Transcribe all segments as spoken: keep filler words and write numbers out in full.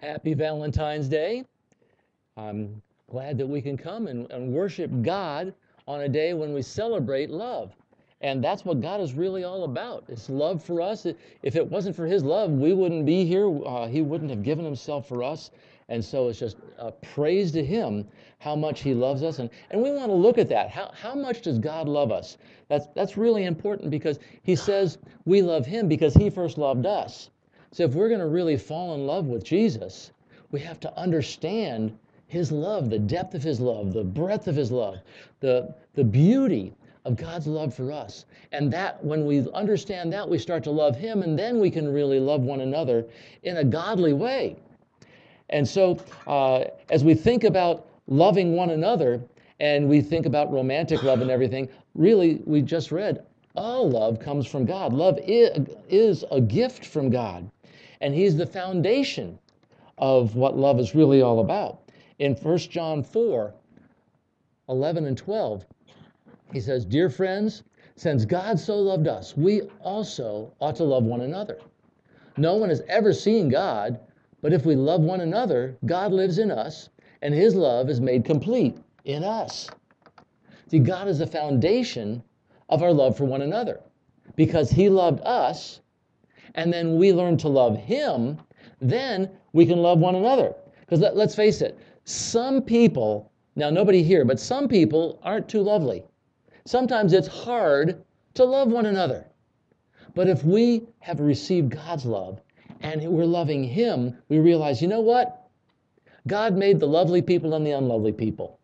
Happy Valentine's Day. I'm glad that we can come and, and worship God on a day when we celebrate love. And that's what God is really all about. It's love for us. If it wasn't for His love, we wouldn't be here. Uh, he wouldn't have given Himself for us. And so it's just uh, praise to Him how much He loves us. And, and we want to look at that. How, how much does God love us? That's, that's really important because He says we love Him because He first loved us. So if we're going to really fall in love with Jesus, we have to understand His love, the depth of His love, the breadth of His love, the, the beauty of God's love for us. And that when we understand that, we start to love Him, and then we can really love one another in a godly way. And so uh, as we think about loving one another, and we think about romantic love and everything, really, we just read, all love comes from God. Love is a gift from God. And He's the foundation of what love is really all about. In First John four, eleven and twelve, he says, "Dear friends, since God so loved us, we also ought to love one another. No one has ever seen God, but if we love one another, God lives in us, and His love is made complete in us." See, God is the foundation of our love for one another. Because He loved us, and then we learn to love Him, then we can love one another. Because let, let's face it, some people, now nobody here, but some people aren't too lovely. Sometimes it's hard to love one another. But if we have received God's love and we're loving Him, we realize, you know what? God made the lovely people and the unlovely people.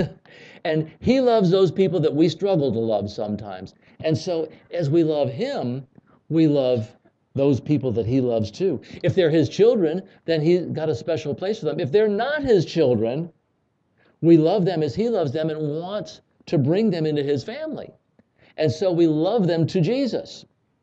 And He loves those people that we struggle to love sometimes. And so as we love Him, we love those people that He loves too. If they're His children, then He's got a special place for them. If they're not His children, we love them as He loves them and wants to bring them into His family. And so we love them to Jesus.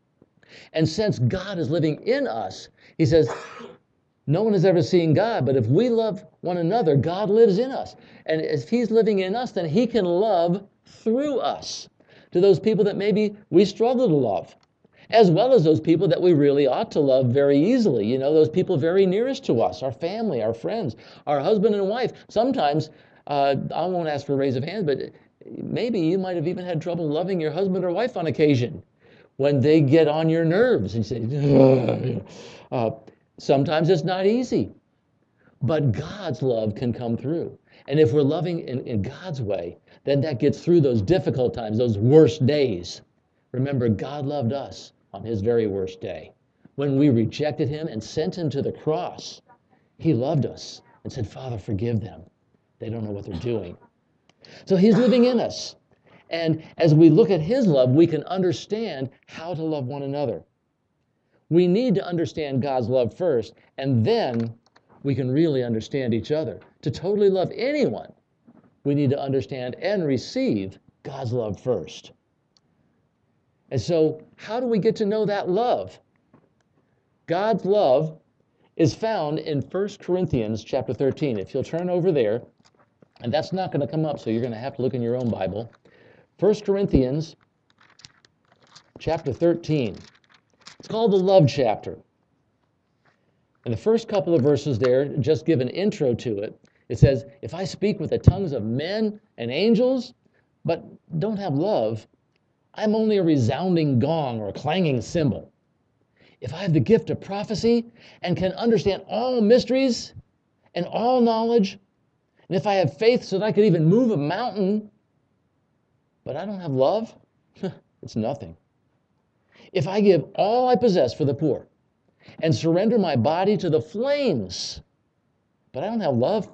And since God is living in us, He says, no one has ever seen God, but if we love one another, God lives in us. And if He's living in us, then He can love through us to those people that maybe we struggle to love, as well as those people that we really ought to love very easily. You know, those people very nearest to us, our family, our friends, our husband and wife. Sometimes, uh, I won't ask for a raise of hands, but maybe you might have even had trouble loving your husband or wife on occasion when they get on your nerves and say, uh, sometimes it's not easy, but God's love can come through. And if we're loving in, in God's way, then that gets through those difficult times, those worst days. Remember, God loved us on His very worst day. When we rejected Him and sent Him to the cross, He loved us and said, Father, forgive them. They don't know what they're doing. So He's living in us. And as we look at His love, we can understand how to love one another. We need to understand God's love first, and then we can really understand each other. To totally love anyone, we need to understand and receive God's love first. And so, how do we get to know that love? God's love is found in First Corinthians chapter thirteen. If you'll turn over there, and that's not going to come up, so you're going to have to look in your own Bible. First Corinthians chapter thirteen. It's called the love chapter. And the first couple of verses there just give an intro to it. It says, if I speak with the tongues of men and angels, but don't have love, I'm only a resounding gong or a clanging cymbal. If I have the gift of prophecy and can understand all mysteries and all knowledge, and if I have faith so that I could even move a mountain, but I don't have love, it's nothing. If I give all I possess for the poor and surrender my body to the flames, but I don't have love,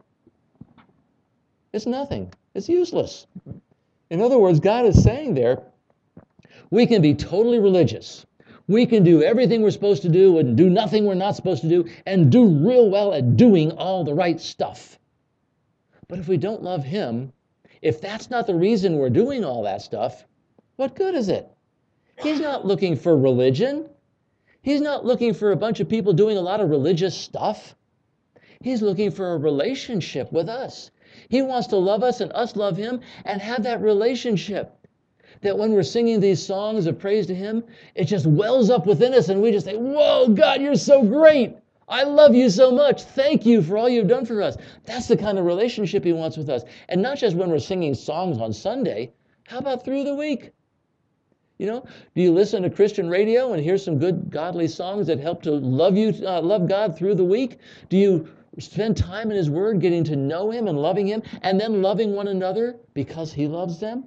it's nothing. It's useless. In other words, God is saying there, we can be totally religious. We can do everything we're supposed to do and do nothing we're not supposed to do and do real well at doing all the right stuff. But if we don't love Him, if that's not the reason we're doing all that stuff, what good is it? He's not looking for religion. He's not looking for a bunch of people doing a lot of religious stuff. He's looking for a relationship with us. He wants to love us and us love Him and have that relationship. That when we're singing these songs of praise to Him, it just wells up within us and we just say, whoa, God, you're so great. I love you so much. Thank you for all you've done for us. That's the kind of relationship he wants with us. And not just when we're singing songs on Sunday. How about through the week? You know, do you listen to Christian radio and hear some good godly songs that help to love you, uh, love God through the week? Do you spend time in his word, getting to know him and loving him, and then loving one another because he loves them?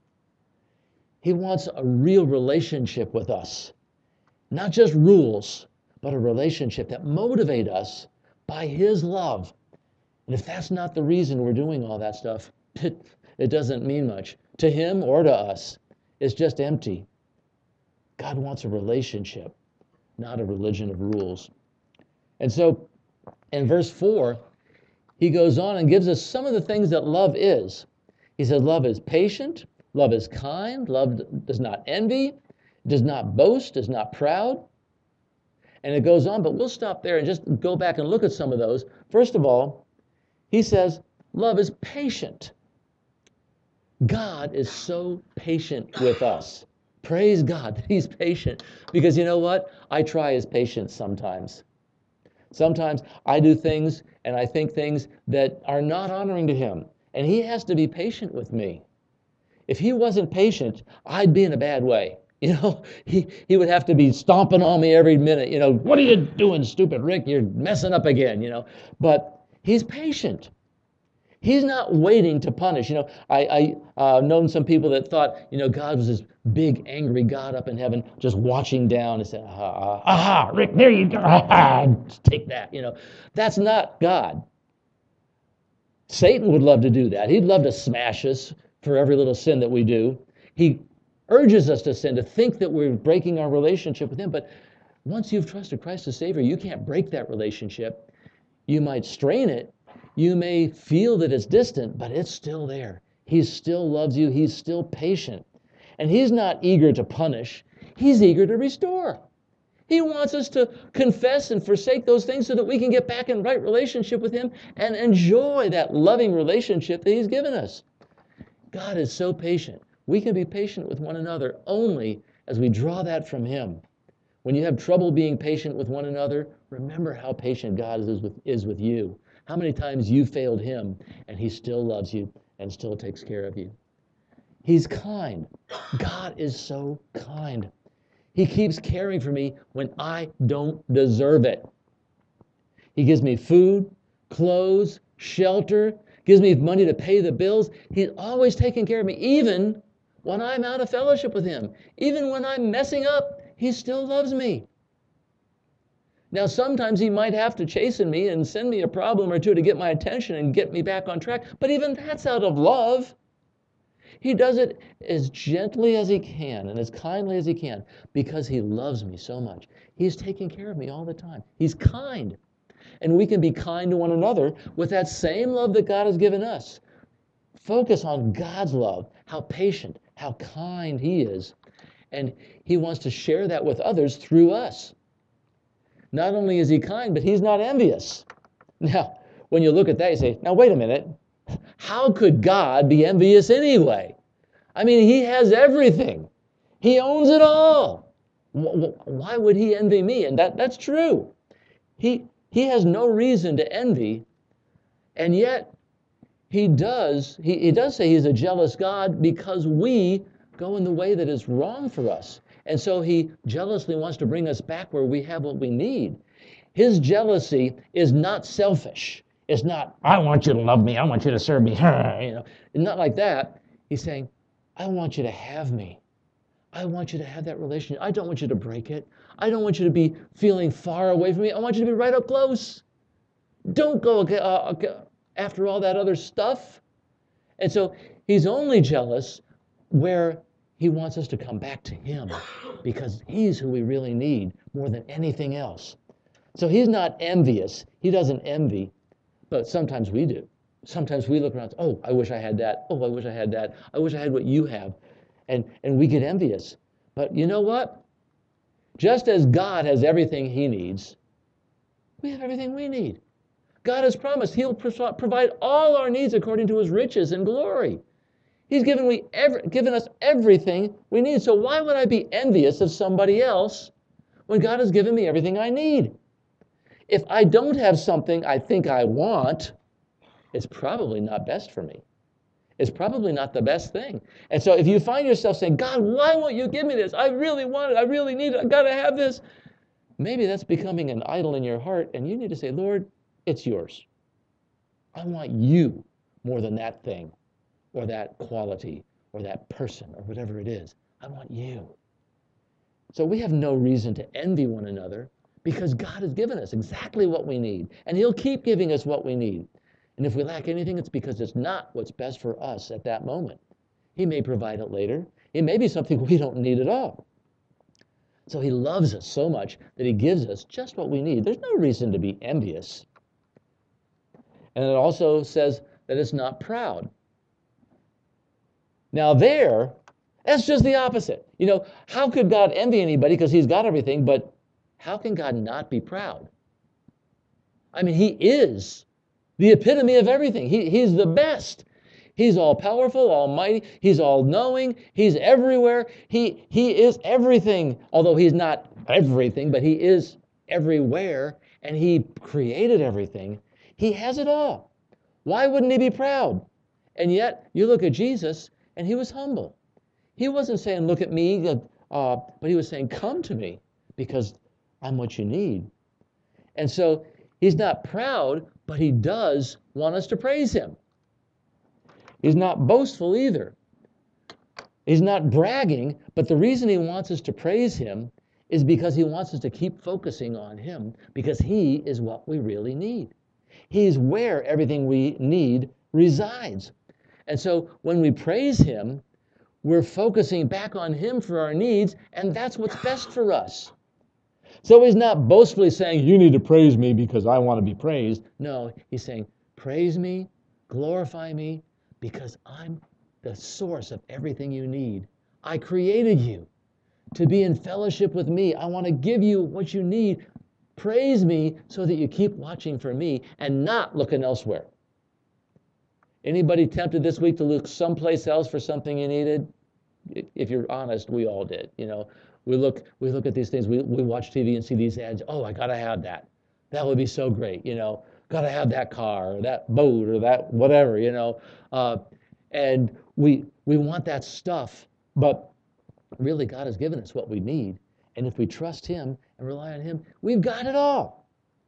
He wants a real relationship with us. Not just rules, but a relationship that motivate us by his love. And if that's not the reason we're doing all that stuff, it, it doesn't mean much to him or to us. It's just empty. God wants a relationship, not a religion of rules. And so in verse four, he goes on and gives us some of the things that love is. He says love is patient, love is kind, love does not envy, does not boast, is not proud. And it goes on, but we'll stop there and just go back and look at some of those. First of all, he says love is patient. God is so patient with us. Praise God that he's patient. Because you know what? I try his patience sometimes. Sometimes I do things and I think things that are not honoring to him. And he has to be patient with me. If he wasn't patient, I'd be in a bad way. You know, he, he would have to be stomping on me every minute. You know, what are you doing, stupid Rick? You're messing up again, you know. But he's patient. He's not waiting to punish. You know, I, I uh, known some people that thought, you know, God was this big, angry God up in heaven, just watching down and said, aha, aha, Rick, there you go, aha, just take that, you know. That's not God. Satan would love to do that. He'd love to smash us for every little sin that we do. He urges us to sin, to think that we're breaking our relationship with him. But once you've trusted Christ as Savior, you can't break that relationship. You might strain it. You may feel that it's distant, but it's still there. He still loves you. He's still patient. And he's not eager to punish. He's eager to restore. He wants us to confess and forsake those things so that we can get back in right relationship with him and enjoy that loving relationship that he's given us. God is so patient. We can be patient with one another only as we draw that from him. When you have trouble being patient with one another, remember how patient God is with, is with you. How many times you failed him and he still loves you and still takes care of you. He's kind. God is so kind. He keeps caring for me when I don't deserve it. He gives me food, clothes, shelter, gives me money to pay the bills. He's always taking care of me, even when I'm out of fellowship with him. Even when I'm messing up, he still loves me. Now, sometimes he might have to chasten me and send me a problem or two to get my attention and get me back on track, but even that's out of love. He does it as gently as he can and as kindly as he can because he loves me so much. He's taking care of me all the time. He's kind. And we can be kind to one another with that same love that God has given us. Focus on God's love, how patient, how kind he is. And he wants to share that with others through us. Not only is he kind, but he's not envious. Now, when you look at that, you say, now wait a minute. How could God be envious anyway? I mean, he has everything. He owns it all. Why would he envy me? And that, that's true. He, he has no reason to envy, and yet he does, he, he does say he's a jealous God because we go in the way that is wrong for us. And so he jealously wants to bring us back where we have what we need. His jealousy is not selfish. It's not, I want you to love me. I want you to serve me. You know, not like that. He's saying, I want you to have me. I want you to have that relationship. I don't want you to break it. I don't want you to be feeling far away from me. I want you to be right up close. Don't go uh, after all that other stuff. And so he's only jealous where he wants us to come back to him because he's who we really need more than anything else. So he's not envious. He doesn't envy. But sometimes we do. Sometimes we look around, oh, I wish I had that. Oh, I wish I had that. I wish I had what you have. And, and we get envious. But you know what? Just as God has everything he needs, we have everything we need. God has promised he'll pro- provide all our needs according to his riches and glory. He's given, we every, given us everything we need. So why would I be envious of somebody else when God has given me everything I need? if I don't have something I think I want, it's probably not best for me. It's probably not the best thing. And so if you find yourself saying, God, why won't you give me this? I really want it. I really need it. I got to have this. Maybe that's becoming an idol in your heart, and you need to say, Lord, it's yours. I want you more than that thing or that quality or that person or whatever it is. I want you. So we have no reason to envy one another because God has given us exactly what we need, and he'll keep giving us what we need. And if we lack anything, it's because it's not what's best for us at that moment. He may provide it later. It may be something we don't need at all. So he loves us so much that he gives us just what we need. There's no reason to be envious. And it also says that it's not proud. Now there, that's just the opposite. You know, how could God envy anybody because he's got everything, but how can God not be proud? I mean, he is the epitome of everything. He, he's the best. He's all-powerful, almighty. He's all-knowing. He's everywhere. He, he is everything, although he's not everything, but he is everywhere, and he created everything. He has it all. Why wouldn't he be proud? And yet, you look at Jesus, and he was humble. He wasn't saying, look at me, uh, but he was saying, come to me, because I'm what you need. And so, he's not proud, but he does want us to praise him. He's not boastful either. He's not bragging, but the reason he wants us to praise him is because he wants us to keep focusing on him, because he is what we really need. He's where everything we need resides. And so when we praise him, we're focusing back on him for our needs, and that's what's best for us. So he's not boastfully saying, you need to praise me because I want to be praised. No, he's saying, praise me, glorify me, because I'm the source of everything you need. I created you to be in fellowship with me. I want to give you what you need. Praise me so that you keep watching for me and not looking elsewhere. Anybody tempted this week to look someplace else for something you needed? If you're honest, we all did. You know, we look we look at these things. We we watch T V and see these ads. Oh, I gotta have that. That would be so great. You know, gotta have that car or that boat or that whatever. You know, uh, and we we want that stuff, but really, God has given us what we need. And if we trust him and rely on him, we've got it all.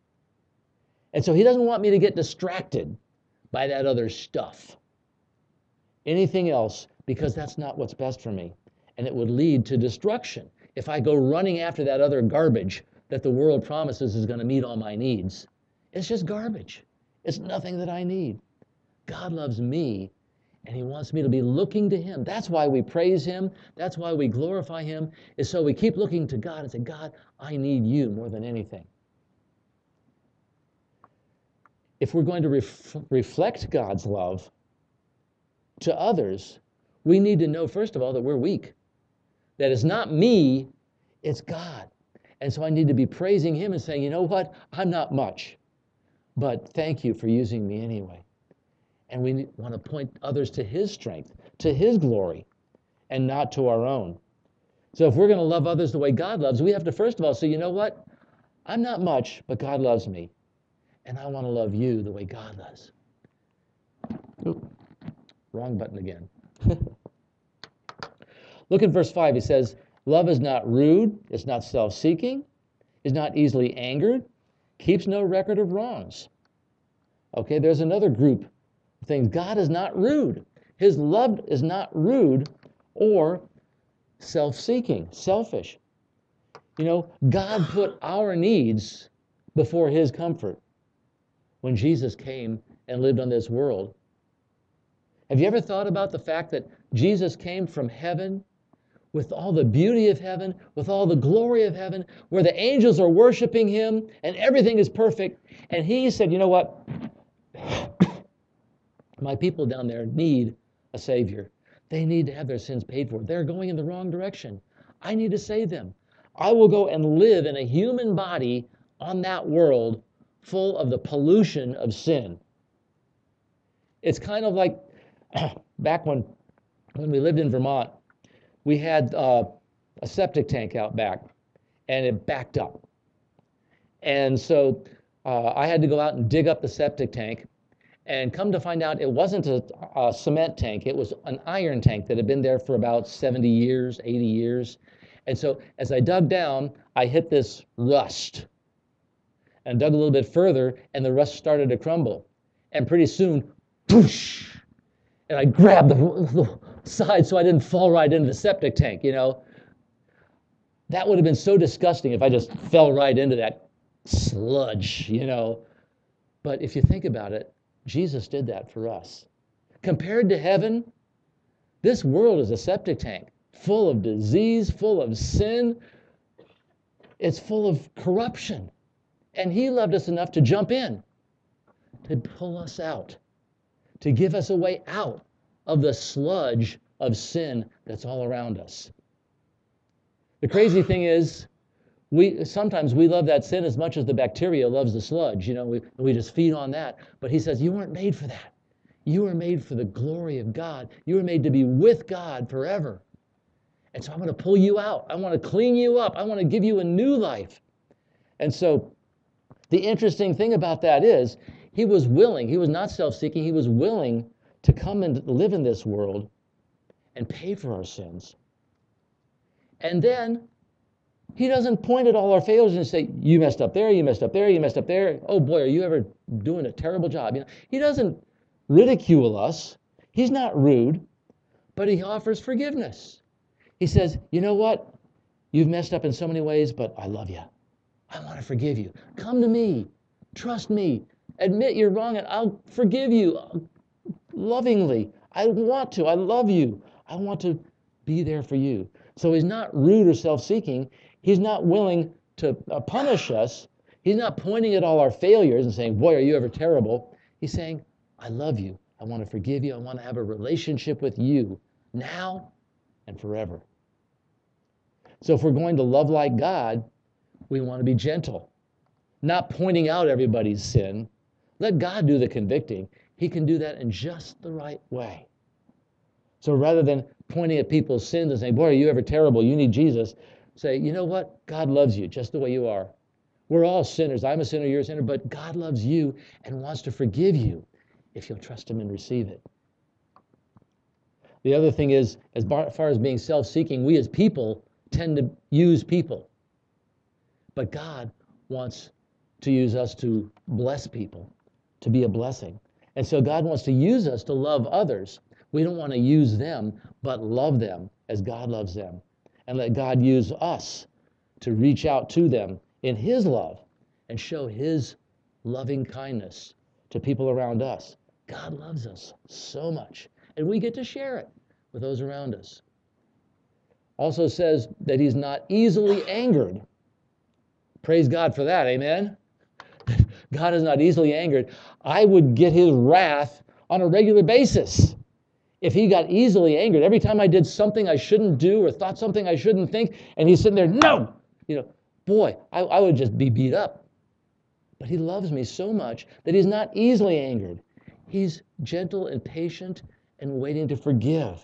And so he doesn't want me to get distracted by that other stuff, anything else, because that's not what's best for me. And it would lead to destruction if I go running after that other garbage that the world promises is going to meet all my needs. It's just garbage. It's nothing that I need. God loves me, and he wants me to be looking to him. That's why we praise him. That's why we glorify him, is so we keep looking to God and say, God, I need you more than anything. If we're going to ref- reflect God's love to others, we need to know, first of all, that we're weak. That it's not me, it's God. And so I need to be praising him and saying, you know what? I'm not much, but thank you for using me anyway. And we want to point others to his strength, to his glory, and not to our own. So if we're going to love others the way God loves, we have to first of all say, you know what? I'm not much, but God loves me. And I want to love you the way God does. Oop, wrong button again. Look at verse five. He says, love is not rude, it's not self-seeking, is not easily angered, keeps no record of wrongs. Okay, there's another group of things. God is not rude. His love is not rude or self-seeking, selfish. You know, God put our needs before his comfort when Jesus came and lived on this world. Have you ever thought about the fact that Jesus came from heaven with all the beauty of heaven, with all the glory of heaven, where the angels are worshiping him and everything is perfect, and he said, you know what? My people down there need a Savior. They need to have their sins paid for. They're going in the wrong direction. I need to save them. I will go and live in a human body on that world full of the pollution of sin. It's kind of like back when, when we lived in Vermont, we had uh, a septic tank out back, and it backed up. And so uh, I had to go out and dig up the septic tank, and come to find out it wasn't a, a cement tank. It was an iron tank that had been there for about seventy years, eighty years. And so as I dug down, I hit this rust and dug a little bit further, and the rust started to crumble. And pretty soon, whoosh, and I grabbed the, the side so I didn't fall right into the septic tank, you know. That would have been so disgusting if I just fell right into that sludge, you know. But if you think about it, Jesus did that for us. Compared to heaven, this world is a septic tank, full of disease, full of sin. It's full of corruption. And he loved us enough to jump in, to pull us out, to give us a way out of the sludge of sin that's all around us. The crazy thing is, we sometimes we love that sin as much as the bacteria loves the sludge. You know, we, we just feed on that. But he says, you weren't made for that. You were made for the glory of God. You were made to be with God forever. And so I'm going to pull you out. I want to clean you up. I want to give you a new life. And so the interesting thing about that is he was willing. He was not self-seeking. He was willing to come and live in this world and pay for our sins. And then he doesn't point at all our failures and say, you messed up there, you messed up there, you messed up there. Oh boy, are you ever doing a terrible job? You know, he doesn't ridicule us. He's not rude, but he offers forgiveness. He says, you know what? You've messed up in so many ways, but I love you. I want to forgive you. Come to me. Trust me. Admit you're wrong, and I'll forgive you lovingly. I want to. I love you. I want to be there for you. So he's not rude or self-seeking. He's not willing to uh, punish us. He's not pointing at all our failures and saying, boy, are you ever terrible. He's saying, I love you. I want to forgive you. I want to have a relationship with you now and forever. So if we're going to love like God, we want to be gentle, not pointing out everybody's sin. Let God do the convicting. He can do that in just the right way. So rather than pointing at people's sins and saying, boy, are you ever terrible, you need Jesus, say, you know what? God loves you just the way you are. We're all sinners. I'm a sinner, you're a sinner, but God loves you and wants to forgive you if you'll trust him and receive it. The other thing is, as far as being self-seeking, we as people tend to use people. But God wants to use us to bless people, to be a blessing. And so God wants to use us to love others. We don't want to use them, but love them as God loves them. And let God use us to reach out to them in his love and show his loving kindness to people around us. God loves us so much, and we get to share it with those around us. Also says that he's not easily angered. Praise God for that, amen? God is not easily angered. I would get his wrath on a regular basis. If he got easily angered, every time I did something I shouldn't do or thought something I shouldn't think, and he's sitting there, no, you know, boy, I, I would just be beat up. But he loves me so much that he's not easily angered. He's gentle and patient and waiting to forgive.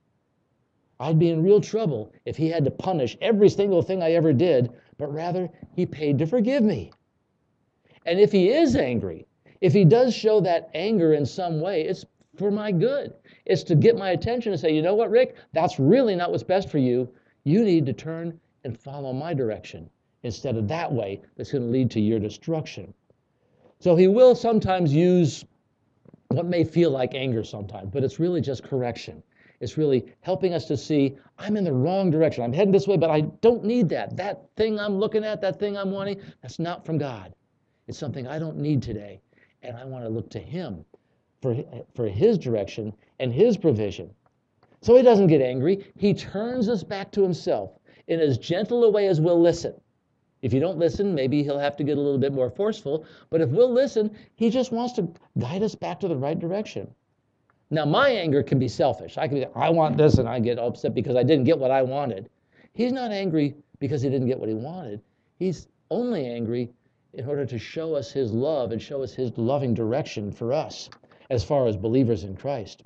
I'd be in real trouble if he had to punish every single thing I ever did, but rather he paid to forgive me. And if he is angry, if he does show that anger in some way, it's for my good. It's to get my attention and say, you know what, Rick, that's really not what's best for you. You need to turn and follow my direction instead of that way that's going to lead to your destruction. So he will sometimes use what may feel like anger sometimes, but it's really just correction. It's really helping us to see, I'm in the wrong direction. I'm heading this way, but I don't need that. That thing I'm looking at, that thing I'm wanting, that's not from God. It's something I don't need today, and I want to look to him for, for his direction and his provision. So he doesn't get angry. He turns us back to himself in as gentle a way as we'll listen. If you don't listen, maybe he'll have to get a little bit more forceful, but if we'll listen, he just wants to guide us back to the right direction. Now, my anger can be selfish. I can be, I want this, and I get upset because I didn't get what I wanted. He's not angry because he didn't get what he wanted. He's only angry in order to show us his love and show us his loving direction for us as far as believers in Christ.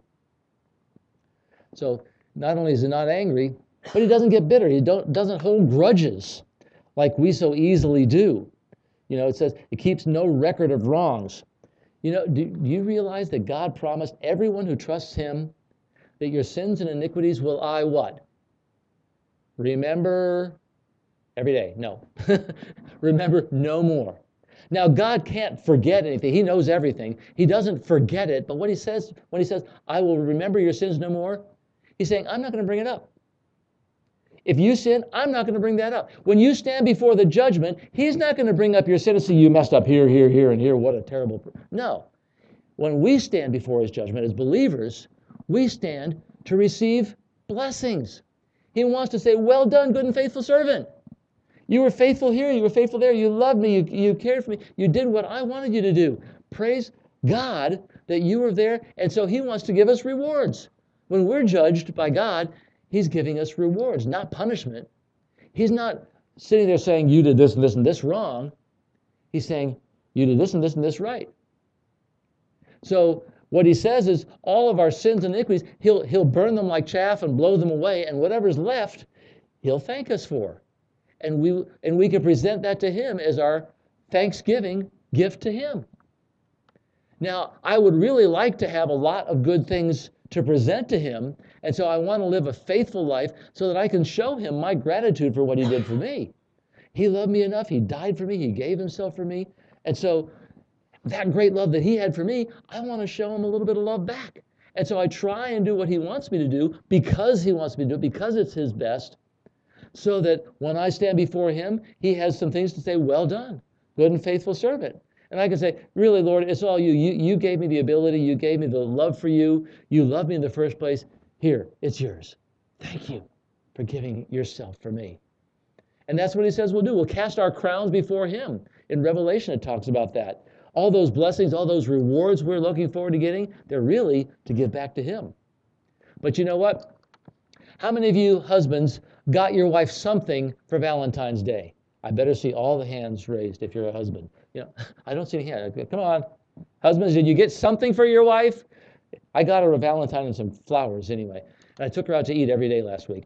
So not only is he not angry, but he doesn't get bitter. He don't, doesn't hold grudges like we so easily do. You know, it says it keeps no record of wrongs. You know, do, do you realize that God promised everyone who trusts him that your sins and iniquities will I what? Remember every day. No. Remember no more. Now, God can't forget anything. He knows everything. He doesn't forget it. But what he says, when he says, I will remember your sins no more, he's saying, I'm not going to bring it up. If you sin, I'm not going to bring that up. When you stand before the judgment, he's not going to bring up your sin and say, you messed up here, here, here, and here. What a terrible... Pr-. No. When we stand before his judgment as believers, we stand to receive blessings. He wants to say, well done, good and faithful servant. You were faithful here, you were faithful there, you loved me, you, you cared for me, you did what I wanted you to do. Praise God that you were there, and so he wants to give us rewards. When we're judged by God, he's giving us rewards, not punishment. He's not sitting there saying, you did this and this and this wrong. He's saying, you did this and this and this right. So what he says is all of our sins and iniquities, he'll, he'll burn them like chaff and blow them away, and whatever's left, he'll thank us for. And we, and we can present that to him as our thanksgiving gift to him. Now, I would really like to have a lot of good things to present to him, and so I want to live a faithful life so that I can show him my gratitude for what he did for me. He loved me enough. He died for me. He gave himself for me. And so that great love that he had for me, I want to show him a little bit of love back. And so I try and do what he wants me to do because he wants me to do it, because it's his best, so that when I stand before him, he has some things to say, well done, good and faithful servant. And I can say, really, Lord, it's all you. You, you gave me the ability. You gave me the love for you. You loved me in the first place. Here, it's yours. Thank you for giving yourself for me. And that's what he says we'll do. We'll cast our crowns before him. In Revelation, it talks about that. All those blessings, all those rewards we're looking forward to getting, they're really to give back to him. But you know what? How many of you husbands got your wife something for Valentine's Day? I better see all the hands raised if you're a husband. You know, I don't see any hands. Come on. Husbands, did you get something for your wife? I got her a Valentine and some flowers anyway. And I took her out to eat every day last week,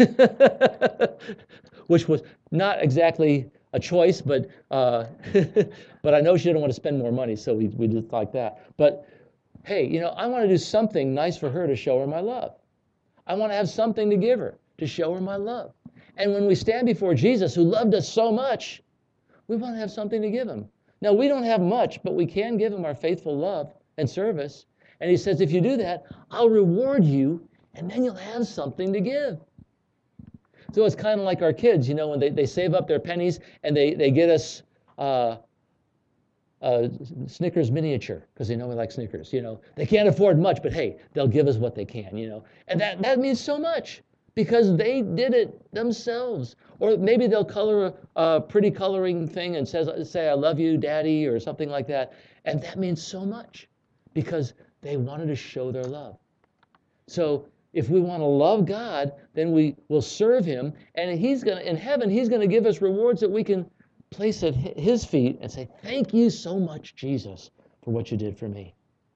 which was not exactly a choice, but uh, but I know she didn't want to spend more money, so we, we did like that. But hey, you know, I want to do something nice for her to show her my love. I want to have something to give her to show her my love. And when we stand before Jesus, who loved us so much, we want to have something to give him. Now, we don't have much, but we can give him our faithful love and service. And he says, if you do that, I'll reward you, and then you'll have something to give. So it's kind of like our kids, you know, when they, they save up their pennies and they, they get us uh, a Snickers miniature, because they know we like Snickers, you know. They can't afford much, but hey, they'll give us what they can, you know. And that, that means so much, because they did it themselves. Or maybe they'll color a, a pretty coloring thing and says, say, I love you, Daddy, or something like that. And that means so much, because they wanted to show their love. So if we want to love God, then we will serve him. And he's going to, in heaven, he's going to give us rewards that we can place at his feet and say, thank you so much, Jesus, for what you did for me.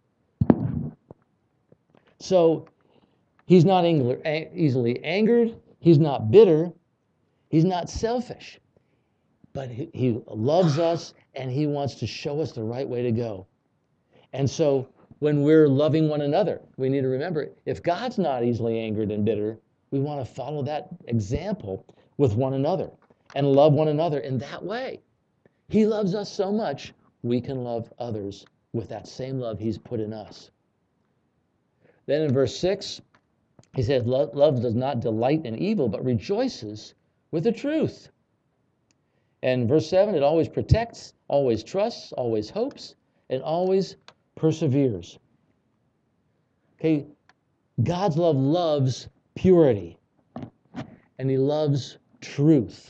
So he's not easily angered. He's not bitter. He's not selfish. But he, he loves us, and he wants to show us the right way to go. And so when we're loving one another, we need to remember, if God's not easily angered and bitter, we want to follow that example with one another and love one another in that way. He loves us so much, we can love others with that same love he's put in us. Then in verse six, he says, love does not delight in evil, but rejoices with the truth. And verse seven, it always protects, always trusts, always hopes, and always perseveres. Okay, God's love loves purity, and he loves truth.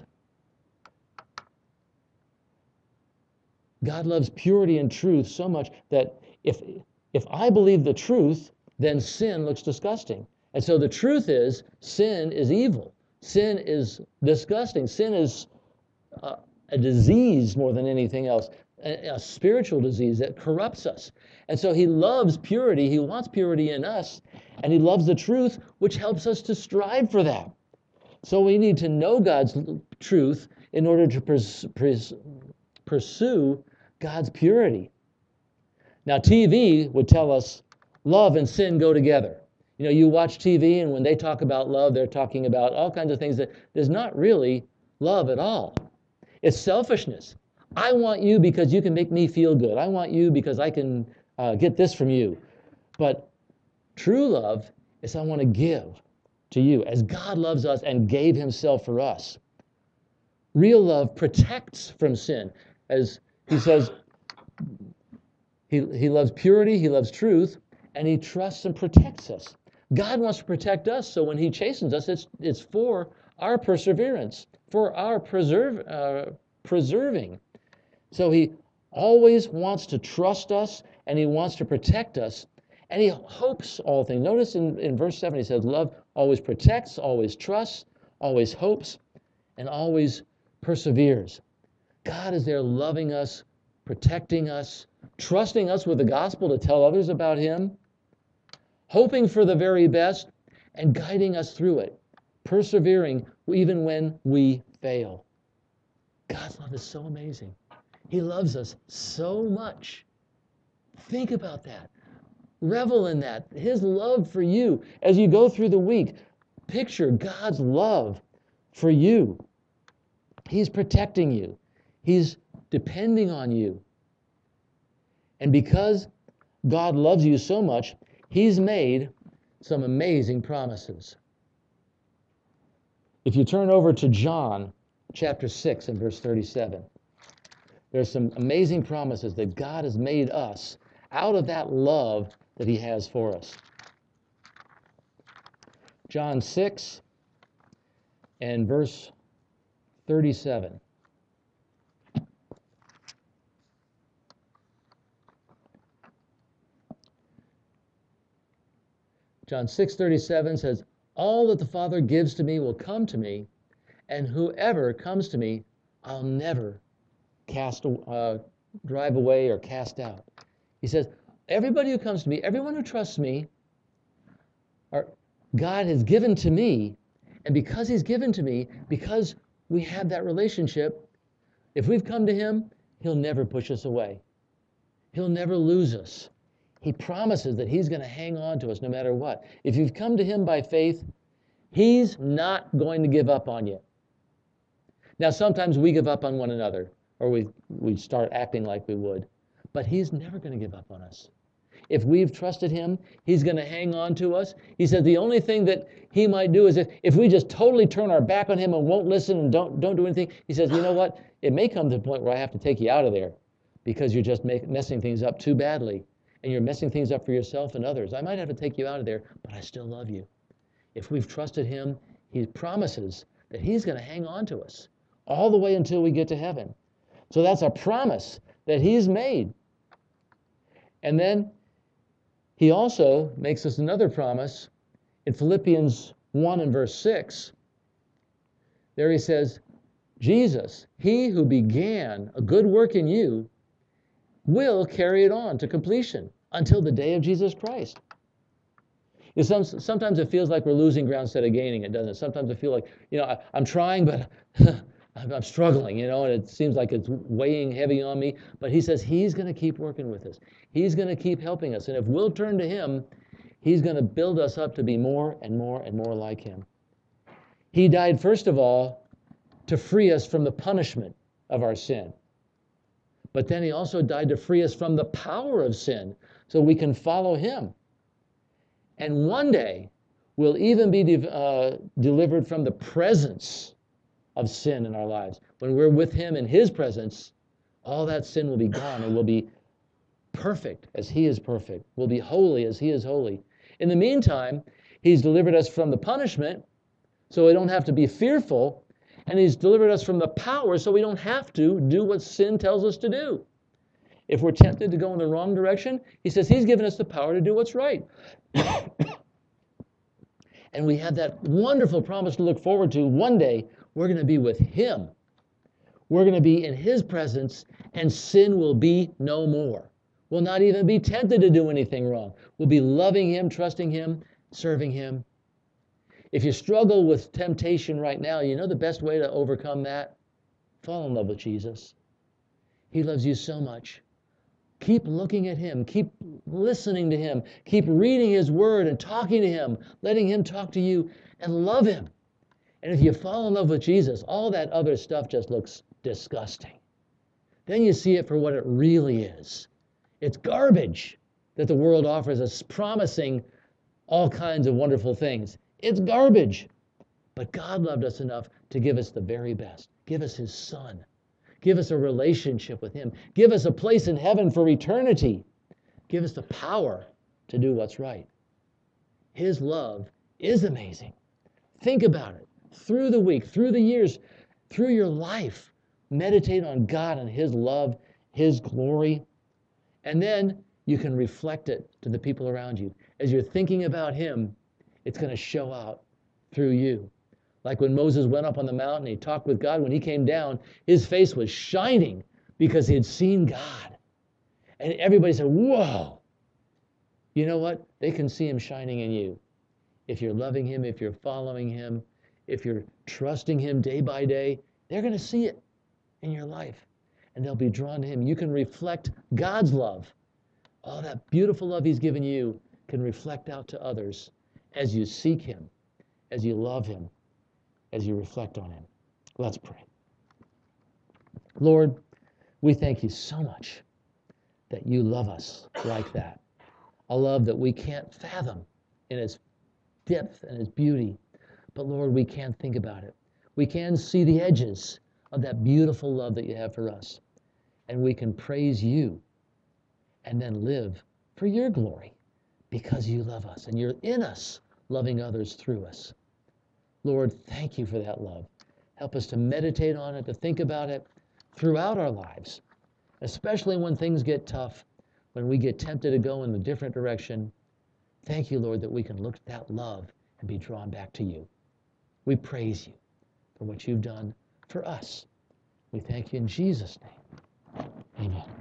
God loves purity and truth so much that if if I believe the truth, then sin looks disgusting. And so the truth is, sin is evil. Sin is disgusting. Sin is uh, a disease more than anything else, a, a spiritual disease that corrupts us. And so he loves purity. He wants purity in us, and he loves the truth, which helps us to strive for that. So we need to know God's truth in order to pres- pres- pursue God's purity. Now, T V would tell us love and sin go together. You know, you watch T V, and when they talk about love, they're talking about all kinds of things that is not really love at all. It's selfishness. I want you because you can make me feel good. I want you because I can uh, get this from you. But true love is I want to give to you as God loves us and gave himself for us. Real love protects from sin. As he says, he, he loves purity, he loves truth, and he trusts and protects us. God wants to protect us, so when he chastens us, it's, it's for our perseverance, for our preserve, uh, preserving. So he always wants to trust us, and he wants to protect us, and he hopes all things. Notice in, in verse seven, he says, love always protects, always trusts, always hopes, and always perseveres. God is there loving us, protecting us, trusting us with the gospel to tell others about him, hoping for the very best, and guiding us through it, persevering even when we fail. God's love is so amazing. He loves us so much. Think about that. Revel in that. His love for you. As you go through the week, picture God's love for you. He's protecting you. He's depending on you. And because God loves you so much, he's made some amazing promises. If you turn over to John chapter six and verse thirty-seven, there's some amazing promises that God has made us out of that love that he has for us. John six and verse thirty-seven. John six thirty-seven says, all that the Father gives to me will come to me, and whoever comes to me, I'll never cast, uh, drive away or cast out. He says, everybody who comes to me, everyone who trusts me, or God has given to me, and because he's given to me, because we have that relationship, if we've come to him, he'll never push us away. He'll never lose us. He promises that he's going to hang on to us no matter what. If you've come to him by faith, he's not going to give up on you. Now, sometimes we give up on one another, or we, we start acting like we would, but he's never going to give up on us. If we've trusted him, he's going to hang on to us. He says the only thing that he might do is if, if we just totally turn our back on him and won't listen and don't, don't do anything, he says, you know what? It may come to the point where I have to take you out of there because you're just make, messing things up too badly. And you're messing things up for yourself and others. I might have to take you out of there, but I still love you. If we've trusted him, he promises that he's going to hang on to us all the way until we get to heaven. So that's a promise that he's made. And then he also makes us another promise in Philippians one and verse six. There he says, Jesus, he who began a good work in you, will carry it on to completion until the day of Jesus Christ. You know, some, sometimes it feels like we're losing ground instead of gaining it, doesn't it? Sometimes I feel like, you know, I, I'm trying, but I'm, I'm struggling, you know, and it seems like it's weighing heavy on me. But he says he's going to keep working with us. He's going to keep helping us. And if we'll turn to him, he's going to build us up to be more and more and more like him. He died, first of all, to free us from the punishment of our sin. But then he also died to free us from the power of sin so we can follow him. And one day, we'll even be de- uh, delivered from the presence of sin in our lives. When we're with him in his presence, all that sin will be gone and we'll be perfect as he is perfect. We'll be holy as he is holy. In the meantime, he's delivered us from the punishment so we don't have to be fearful. And he's delivered us from the power so we don't have to do what sin tells us to do. If we're tempted to go in the wrong direction, he says he's given us the power to do what's right. And we have that wonderful promise to look forward to. One day, we're going to be with him. We're going to be in his presence, and sin will be no more. We'll not even be tempted to do anything wrong. We'll be loving him, trusting him, serving him. If you struggle with temptation right now, you know the best way to overcome that? Fall in love with Jesus. He loves you so much. Keep looking at him. Keep listening to him. Keep reading his word and talking to him, letting him talk to you, and love him. And if you fall in love with Jesus, all that other stuff just looks disgusting. Then you see it for what it really is. It's garbage that the world offers us, promising all kinds of wonderful things. It's garbage. But God loved us enough to give us the very best. Give us his son. Give us a relationship with him. Give us a place in heaven for eternity. Give us the power to do what's right. His love is amazing. Think about it. Through the week, through the years, through your life, meditate on God and his love, his glory, and then you can reflect it to the people around you. As you're thinking about him, it's going to show out through you. Like when Moses went up on the mountain, he talked with God. When he came down, his face was shining because he had seen God. And everybody said, whoa. You know what? They can see him shining in you. If you're loving him, if you're following him, if you're trusting him day by day, they're going to see it in your life. And they'll be drawn to him. You can reflect God's love. All that beautiful love he's given you can reflect out to others as you seek him, as you love him, as you reflect on him. Let's pray. Lord, we thank you so much that you love us like that. A love that we can't fathom in its depth and its beauty. But Lord, we can think about it. We can see the edges of that beautiful love that you have for us. And we can praise you and then live for your glory because you love us and you're in us, loving others through us. Lord, thank you for that love. Help us to meditate on it, to think about it throughout our lives, especially when things get tough, when we get tempted to go in a different direction. Thank you, Lord, that we can look at that love and be drawn back to you. We praise you for what you've done for us. We thank you in Jesus' name. Amen.